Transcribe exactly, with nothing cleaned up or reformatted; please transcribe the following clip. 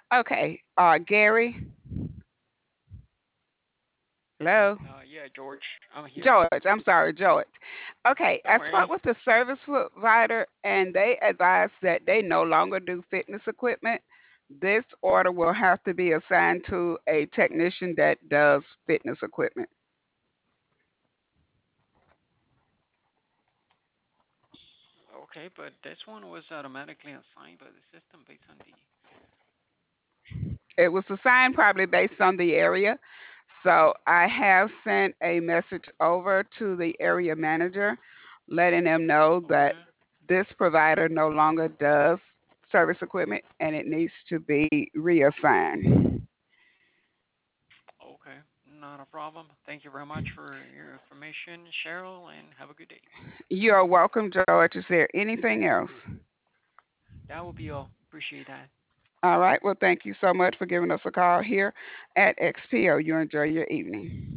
Okay, uh, Gary, hello? Uh, yeah, George, I'm here. George, I'm sorry, George. Okay, Don't I spoke worry. with the service provider and they advised that they no longer do fitness equipment. This order will have to be assigned to a technician that does fitness equipment. Okay, but this one was automatically assigned by the system based on the. It was assigned probably based on the area. So I have sent a message over to the area manager letting them know that Okay, this provider no longer does service equipment and it needs to be reassigned. okay, not a problem. Thank you very much for your information, Cheryl, and have a good day. You're welcome, George. Is there anything else? That will be all. Appreciate that. All right. Well, thank you so much for giving us a call here at X P O. You enjoy your evening.